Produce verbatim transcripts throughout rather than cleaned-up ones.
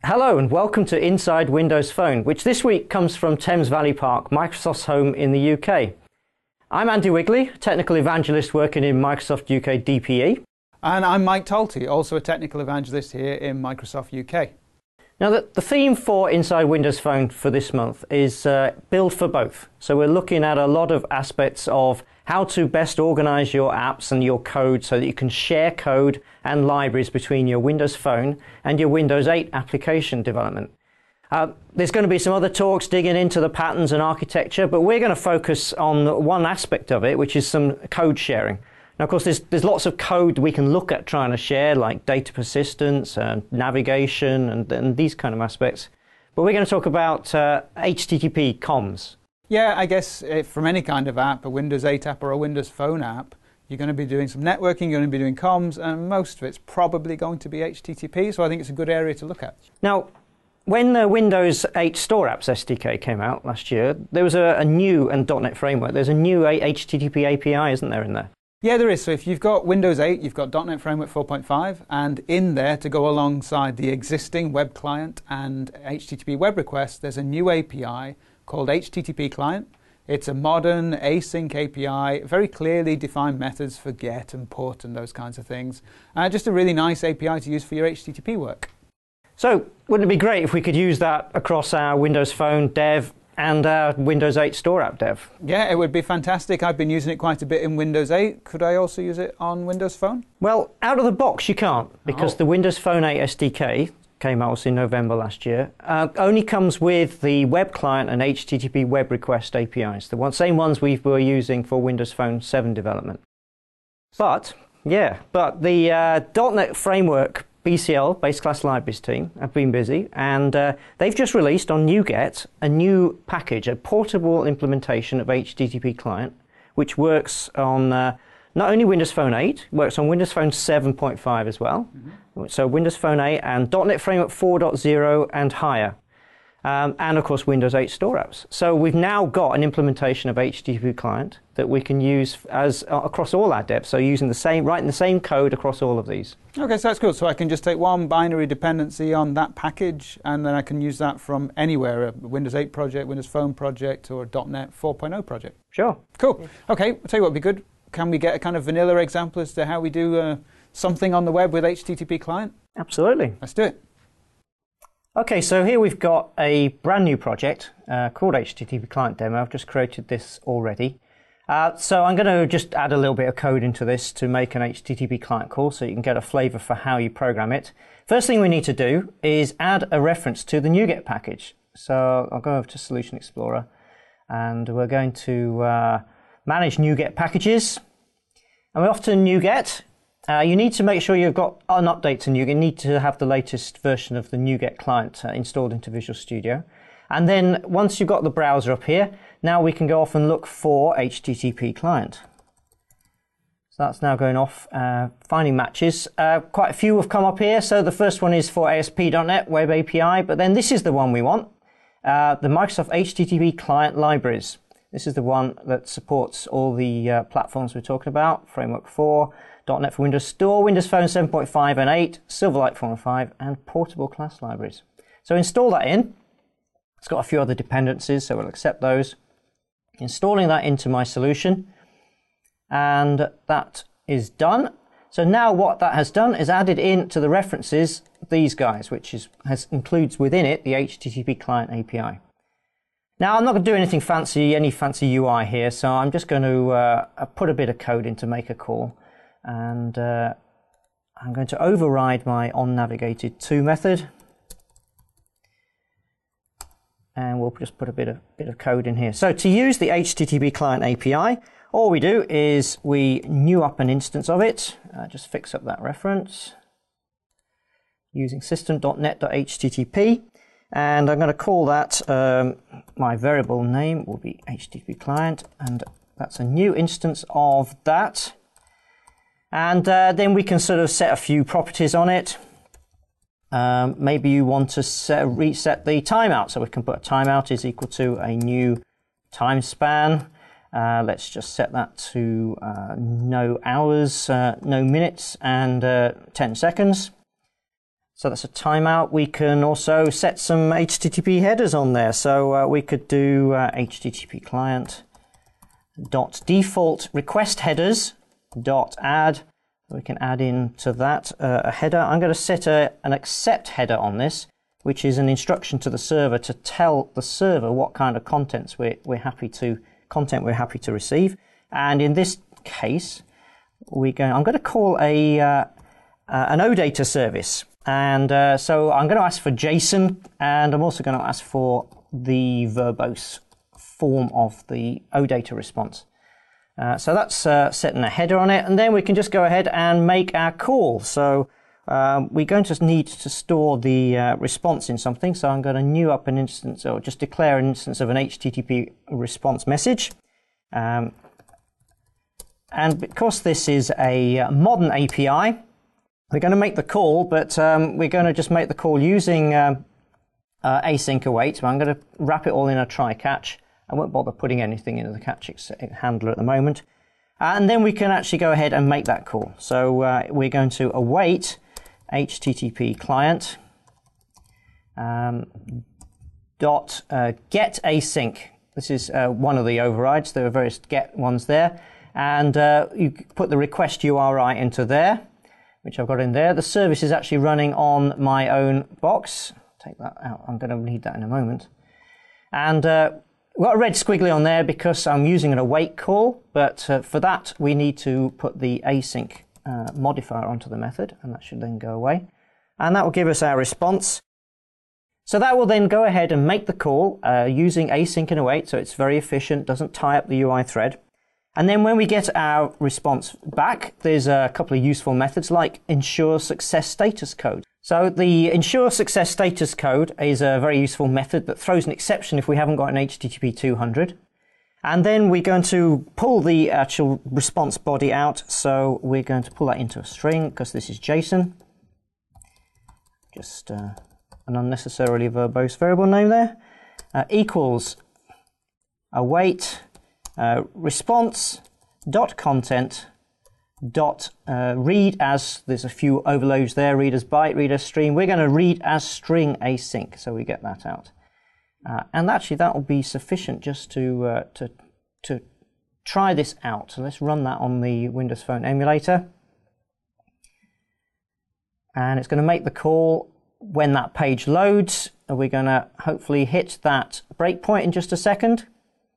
Hello and welcome to Inside Windows Phone, which this week comes from Thames Valley Park, Microsoft's home in the U K. I'm Andy Wigley, technical evangelist working in Microsoft U K D P E. And I'm Mike Talty, also a technical evangelist here in Microsoft U K. Now the, the theme for Inside Windows Phone for this month is uh, Build for Both. So we're looking at a lot of aspects of how to best organize your apps and your code so that you can share code and libraries between your Windows Phone and your Windows eight application development. Uh, there's going to be some other talks digging into the patterns and architecture, but we're going to focus on one aspect of it, which is some code sharing. Now, of course, there's, there's lots of code we can look at trying to share, like data persistence and navigation and, and these kind of aspects. But we're going to talk about uh, H T T P comms. Yeah, I guess if from any kind of app, a Windows eight app or a Windows Phone app, you're going to be doing some networking, you're going to be doing comms, and most of it's probably going to be H T T P, so I think it's a good area to look at. Now, when the Windows eight Store Apps S D K came out last year, there was a, a new, and .dot net Framework, there's a new H T T P A P I, isn't there, in there? Yeah, there is. So if you've got Windows eight, you've got .dot net Framework four point five, and in there, to go alongside the existing web client and H T T P web requests, there's a new A P I called H T T P Client. It's a modern async A P I, very clearly defined methods for GET and PUT and those kinds of things. Uh, just a really nice A P I to use for your H T T P work. So wouldn't it be great if we could use that across our Windows Phone dev and our Windows eight Store App dev? Yeah, it would be fantastic. I've been using it quite a bit in Windows eight. Could I also use it on Windows Phone? Well, out of the box you can't, because oh. the Windows Phone eight S D K came out in November last year, uh, only comes with the web client and H T T P web request A P Is, the one, same ones we were using for Windows Phone seven development. But, yeah, but the uh, .dot net Framework B C L, Base Class Libraries team, have been busy, and uh, they've just released on NuGet a new package, a portable implementation of H T T P client, which works on uh, not only Windows Phone eight, works on Windows Phone seven point five as well. Mm-hmm. So Windows Phone eight and .dot net Framework four point zero and higher. Um, and of course Windows eight Store Apps. So we've now got an implementation of H T T P client that we can use as uh, across all our devs. So using the same, writing the same code across all of these. Okay, so that's good. So I can just take one binary dependency on that package, and then I can use that from anywhere, a Windows eight project, Windows Phone project, or a .dot net four point oh project. Sure. Cool. Okay, I'll tell you what would be good. Can we get a kind of vanilla example as to how we do uh, something on the web with H T T P client? Absolutely. Let's do it. Okay, so here we've got a brand new project uh, called H T T P Client Demo. I've just created this already. Uh, so I'm going to just add a little bit of code into this to make an H T T P client call so you can get a flavor for how you program it. First thing we need to do is add a reference to the NuGet package. So I'll go over to Solution Explorer, and we're going to uh, manage NuGet packages. And we're off to NuGet. Uh, you need to make sure you've got an update to NuGet. You need to have the latest version of the NuGet client uh, installed into Visual Studio. And then once you've got the browser up here, now we can go off and look for H T T P client. So that's now going off, uh, finding matches. Uh, quite a few have come up here. So the first one is for A S P dot net Web A P I, but then this is the one we want, uh, the Microsoft H T T P client libraries. This is the one that supports all the uh, platforms we're talking about, Framework four, .dot net for Windows Store, Windows Phone seven point five and eight, Silverlight four point five, and portable class libraries. So install that in. It's got a few other dependencies, so we'll accept those. Installing that into my solution, and that is done. So now what that has done is added in to the references these guys, which is has includes within it the H T T P client A P I. Now I'm not going to do anything fancy, any fancy U I here, so I'm just going to uh, put a bit of code in to make a call, and uh, I'm going to override my onNavigated_to method. And we'll just put a bit of, bit of code in here. So to use the H T T P client A P I, all we do is we new up an instance of it. Uh, just fix up that reference using system dot net dot H T T P. And I'm going to call that, um, my variable name will be H T T P client. And that's a new instance of that. And uh, then we can sort of set a few properties on it. Um, maybe you want to set, reset the timeout, so we can put a timeout is equal to a new time span. Uh, let's just set that to uh, no hours, uh, no minutes, and uh, ten seconds. So that's a timeout. We can also set some H T T P headers on there. So uh, we could do uh, H T T P client dot default request headers dot add. We can add into that uh, a header. I'm going to set a, an accept header on this, which is an instruction to the server to tell the server what kind of contents we're, we're happy to content we're happy to receive. And in this case, we go. I'm going to call a uh, uh, an OData service. And uh, so I'm going to ask for JSON, and I'm also going to ask for the verbose form of the OData response. Uh, so that's uh, setting a header on it, and then we can just go ahead and make our call. So um, we're going to need to store the uh, response in something. So I'm going to new up an instance, or just declare an instance of an H T T P response message. Um, and because this is a modern A P I, we're going to make the call, but um, we're going to just make the call using um, uh, async await. So I'm going to wrap it all in a try catch. I won't bother putting anything into the catch handler at the moment. And then we can actually go ahead and make that call. So uh, we're going to await H T T P client um, dot uh, get async. This is uh, one of the overrides. There are various get ones there. And uh, you put the request U R I into there, which I've got in there. The service is actually running on my own box. Take that out. I'm going to need that in a moment. And uh, we've got a red squiggly on there because I'm using an await call, but uh, for that we need to put the async uh, modifier onto the method, and that should then go away. And that will give us our response. So that will then go ahead and make the call uh, using async and await, so it's very efficient, doesn't tie up the U I thread. And then when we get our response back, there's a couple of useful methods like ensure success status code. So the ensure success status code is a very useful method that throws an exception if we haven't got an H T T P two hundred. And then we're going to pull the actual response body out. So we're going to pull that into a string because this is JSON. Just uh, an unnecessarily verbose variable name there. Uh, equals await Uh, response dot content dot uh, read as, there's a few overloads there, read as byte, read as stream. We're going to read as string async, so we get that out. Uh, and actually that will be sufficient just to, uh, to, to try this out. So let's run that on the Windows Phone emulator. And it's going to make the call when that page loads. We're going to hopefully hit that breakpoint in just a second.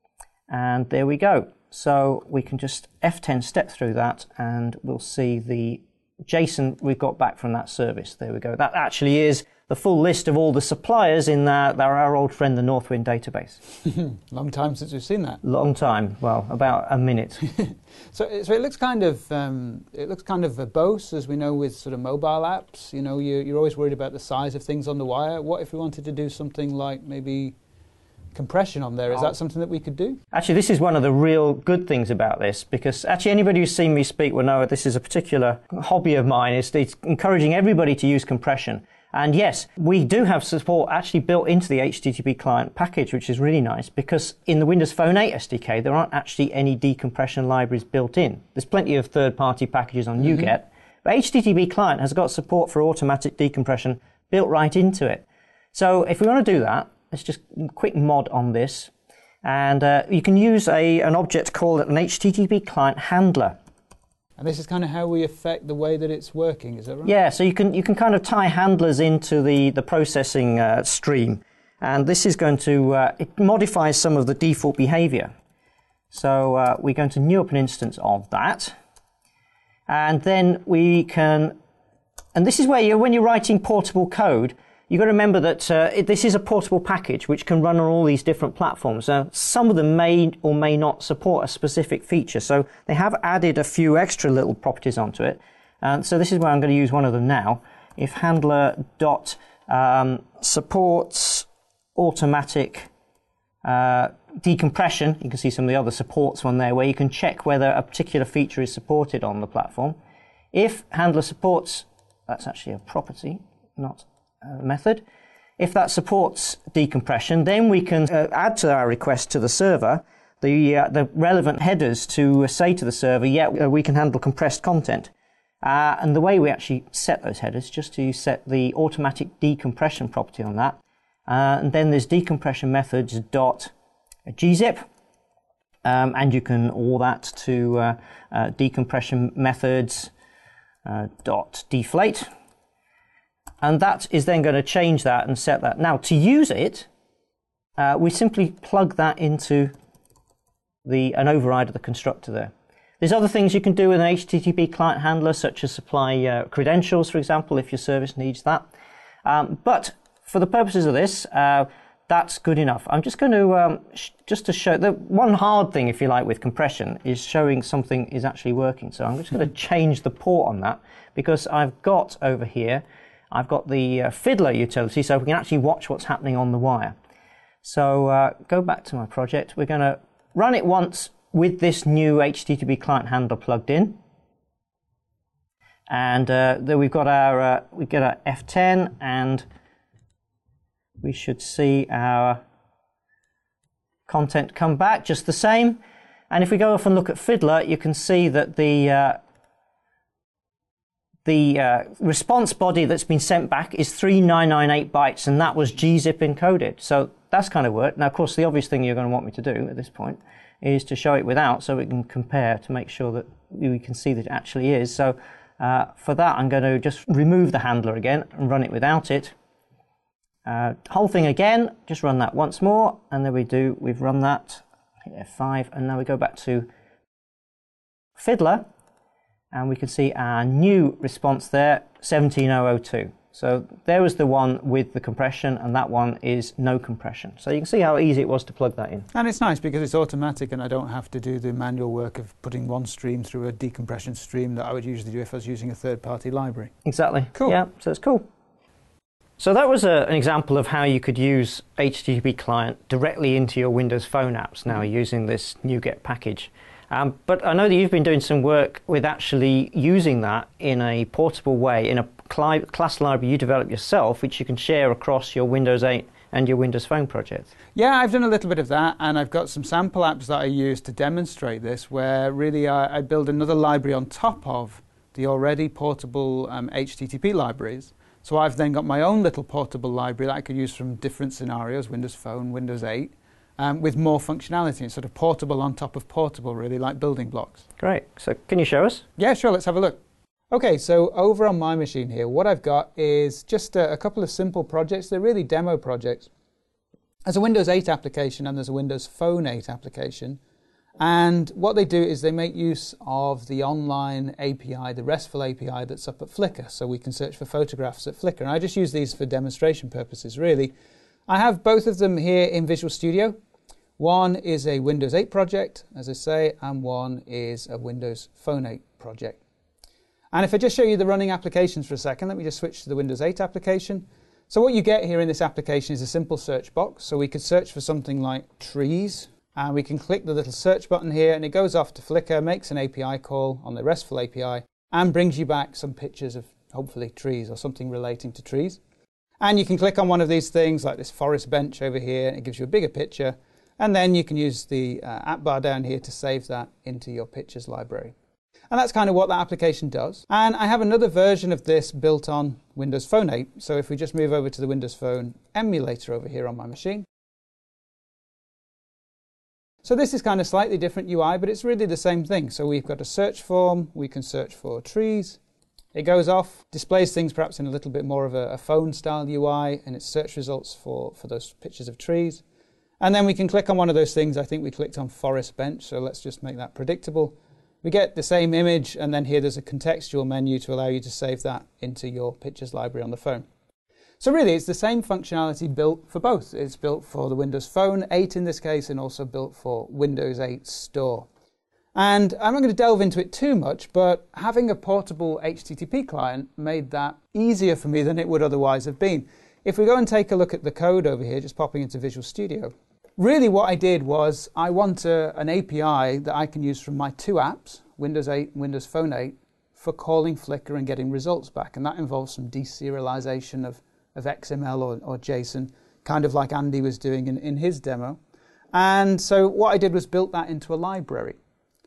And there we go. So we can just F ten step through that and we'll see the JSON we've got back from that service. There we go. That actually is the full list of all the suppliers in that, our old friend, the Northwind database. Long time since we've seen that. Long time. Well, about a minute. so, so it looks kind of um, it looks kind of verbose, as we know with sort of mobile apps. You know, you, you're always worried about the size of things on the wire. What if we wanted to do something like maybe compression on there? Is that something that we could do? Actually, this is one of the real good things about this, because actually anybody who's seen me speak will know this is a particular hobby of mine, is it's encouraging everybody to use compression. And yes, we do have support actually built into the H T T P client package, which is really nice, because in the Windows Phone eight S D K, there aren't actually any decompression libraries built in. There's plenty of third-party packages on mm-hmm. NuGet, but H T T P client has got support for automatic decompression built right into it. So if we want to do that, let's just quick mod on this, and uh, you can use a, an object called an H T T P client handler. And this is kind of how we affect the way that it's working, is that right? Yeah, so you can you can kind of tie handlers into the, the processing uh, stream, and this is going to, uh, it modifies some of the default behavior. So uh, we're going to new up an instance of that, and then we can, and this is where you, when you're writing portable code, you've got to remember that uh, it, this is a portable package which can run on all these different platforms. Now, some of them may or may not support a specific feature, so they have added a few extra little properties onto it. And so this is where I'm going to use one of them now. If handler dot um, supports automatic uh, decompression, you can see some of the other supports one there, where you can check whether a particular feature is supported on the platform. If handler supports, that's actually a property, not Uh, method. If that supports decompression, then we can uh, add to our request to the server the uh, the relevant headers to uh, say to the server, yeah, uh, we can handle compressed content. Uh, and the way we actually set those headers, just to set the automatic decompression property on that. Uh, and then there's decompression methods dot gzip. Um, and you can all that to uh, uh, decompression methods uh, dot deflate. And that is then going to change that and set that. Now, to use it, uh, we simply plug that into the an override of the constructor there. There's other things you can do with an H T T P client handler, such as supply uh, credentials, for example, if your service needs that. Um, but for the purposes of this, uh, that's good enough. I'm just going to, um, sh just to show, the one hard thing, if you like, with compression is showing something is actually working. So I'm just going to change the port on that, because I've got over here, I've got the uh, Fiddler utility, so we can actually watch what's happening on the wire. So uh, go back to my project. We're going to run it once with this new H T T P client handler plugged in. And uh, then we've got our, uh, we get our F ten, and we should see our content come back just the same. And if we go off and look at Fiddler, you can see that the uh, the uh, response body that's been sent back is three thousand nine hundred ninety-eight bytes, and that was gzip encoded. So that's kind of worked. Now, of course, the obvious thing you're going to want me to do at this point is to show it without, so we can compare to make sure that we can see that it actually is. So uh, for that, I'm going to just remove the handler again and run it without it. Uh, whole thing again, just run that once more, and there we do, we've run that, hit F five, and now we go back to Fiddler, and we can see our new response there, seventeen thousand two. So there was the one with the compression, and that one is no compression. So you can see how easy it was to plug that in. And it's nice because it's automatic, and I don't have to do the manual work of putting one stream through a decompression stream that I would usually do if I was using a third-party library. Exactly. Cool. Yeah, so it's cool. So that was a, an example of how you could use H T T P client directly into your Windows Phone apps now using this NuGet package. Um, but I know that you've been doing some work with actually using that in a portable way, in a cl class library you develop yourself, which you can share across your Windows eight and your Windows Phone project. Yeah, I've done a little bit of that, and I've got some sample apps that I use to demonstrate this, where really I, I build another library on top of the already portable um, H T T P libraries. So I've then got my own little portable library that I could use from different scenarios, Windows Phone, Windows eight, um, with more functionality. It's sort of portable on top of portable, really, like building blocks. Great. So can you show us? Yeah, sure. Let's have a look. Okay, so over on my machine here, what I've got is just a, a couple of simple projects. They're really demo projects. There's a Windows eight application and there's a Windows Phone eight application. And what they do is they make use of the online A P I, the RESTful A P I that's up at Flickr, so we can search for photographs at Flickr. And I just use these for demonstration purposes, really. I have both of them here in Visual Studio. One is a Windows eight project, as I say, and one is a Windows Phone eight project. And if I just show you the running applications for a second, let me just switch to the Windows eight application. So what you get here in this application is a simple search box. So we could search for something like trees, and we can click the little search button here, and it goes off to Flickr, makes an A P I call on the RESTful A P I, and brings you back some pictures of, hopefully, trees or something relating to trees. And you can click on one of these things, like this forest bench over here, and it gives you a bigger picture. And then you can use the uh, app bar down here to save that into your pictures library. And that's kind of what that application does. And I have another version of this built on Windows Phone eight. So if we just move over to the Windows Phone emulator over here on my machine. So this is kind of slightly different U I, but it's really the same thing. So we've got a search form. We can search for trees. It goes off, displays things perhaps in a little bit more of a, a phone-style U I, and it's search results for, for those pictures of trees. And then we can click on one of those things. I think we clicked on Forest Bench, so let's just make that predictable. We get the same image, and then here there's a contextual menu to allow you to save that into your pictures library on the phone. So really, it's the same functionality built for both. It's built for the Windows Phone eight in this case, and also built for Windows eight Store. And I'm not going to delve into it too much, but having a portable H T T P client made that easier for me than it would otherwise have been. If we go and take a look at the code over here, just popping into Visual Studio, really what I did was I want a, an A P I that I can use from my two apps, Windows eight and Windows Phone eight, for calling Flickr and getting results back. And that involves some deserialization of, of X M L or, or JSON, kind of like Andy was doing in, in his demo. And so what I did was built that into a library.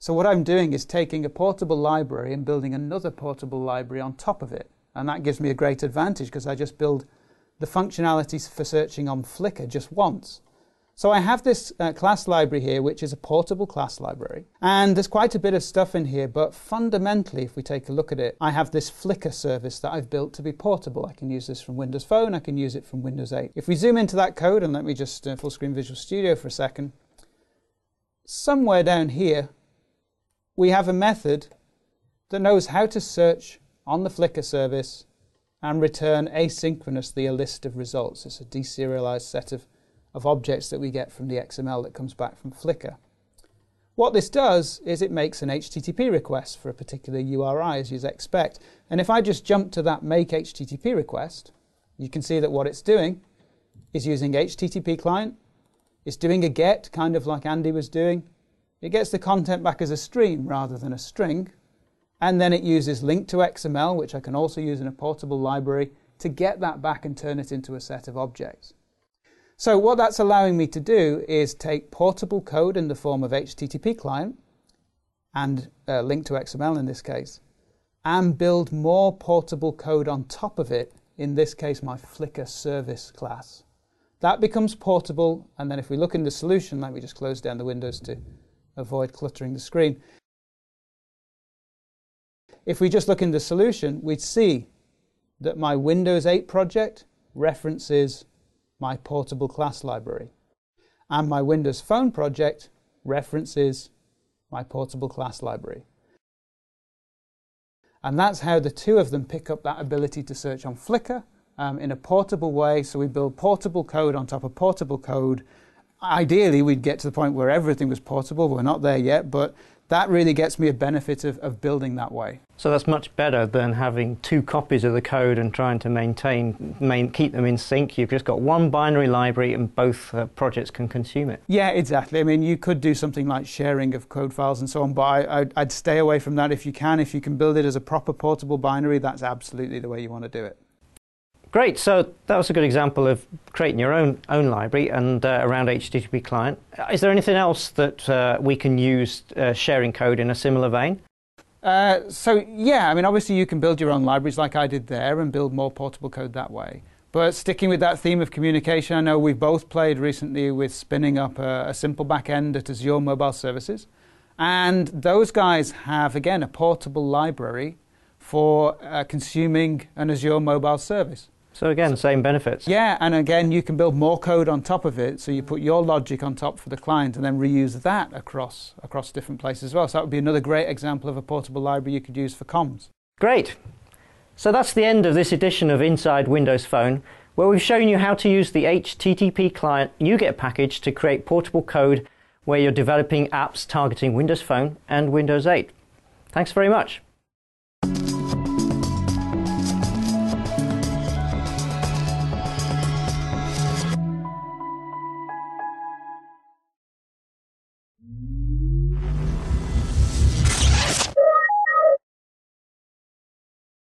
So what I'm doing is taking a portable library and building another portable library on top of it. And that gives me a great advantage because I just build the functionalities for searching on Flickr just once. So I have this uh, class library here, which is a portable class library. And there's quite a bit of stuff in here, but fundamentally, if we take a look at it, I have this Flickr service that I've built to be portable. I can use this from Windows Phone, I can use it from Windows eight. If we zoom into that code, and let me just uh, full screen Visual Studio for a second, somewhere down here, we have a method that knows how to search on the Flickr service and return asynchronously a list of results. It's a deserialized set of of objects that we get from the X M L that comes back from Flickr. What this does is it makes an H T T P request for a particular U R I, as you'd expect. And if I just jump to that make H T T P request, you can see that what it's doing is using H T T P client. It's doing a get, kind of like Andy was doing. It gets the content back as a stream rather than a string. And then it uses link to X M L, which I can also use in a portable library, to get that back and turn it into a set of objects. So what that's allowing me to do is take portable code in the form of H T T P client and uh, link to X M L in this case, and build more portable code on top of it, in this case my Flickr service class. That becomes portable, and then if we look in the solution, let me just close down the windows to avoid cluttering the screen. If we just look in the solution, we'd see that my Windows eight project references my portable class library, and my Windows Phone project references my portable class library. And that's how the two of them pick up that ability to search on Flickr um, in a portable way. So we build portable code on top of portable code. Ideally, we'd get to the point where everything was portable. We're not there yet, but that really gets me a benefit of, of building that way. So that's much better than having two copies of the code and trying to maintain, main, keep them in sync. You've just got one binary library and both uh, projects can consume it. Yeah, exactly. I mean, you could do something like sharing of code files and so on, but I, I'd, I'd stay away from that if you can. If you can build it as a proper portable binary, that's absolutely the way you want to do it. Great, so that was a good example of creating your own own library and uh, around H T T P client. Is there anything else that uh, we can use uh, sharing code in a similar vein? Uh, so yeah, I mean obviously you can build your own libraries like I did there and build more portable code that way. But sticking with that theme of communication, I know we've both played recently with spinning up a, a simple backend at Azure Mobile Services. And those guys have, again, a portable library for uh, consuming an Azure mobile service. So again, same benefits. Yeah, and again, you can build more code on top of it. So you put your logic on top for the client and then reuse that across, across different places as well. So that would be another great example of a portable library you could use for comms. Great. So that's the end of this edition of Inside Windows Phone, where we've shown you how to use the H T T P client NuGet package to create portable code where you're developing apps targeting Windows Phone and Windows eight. Thanks very much.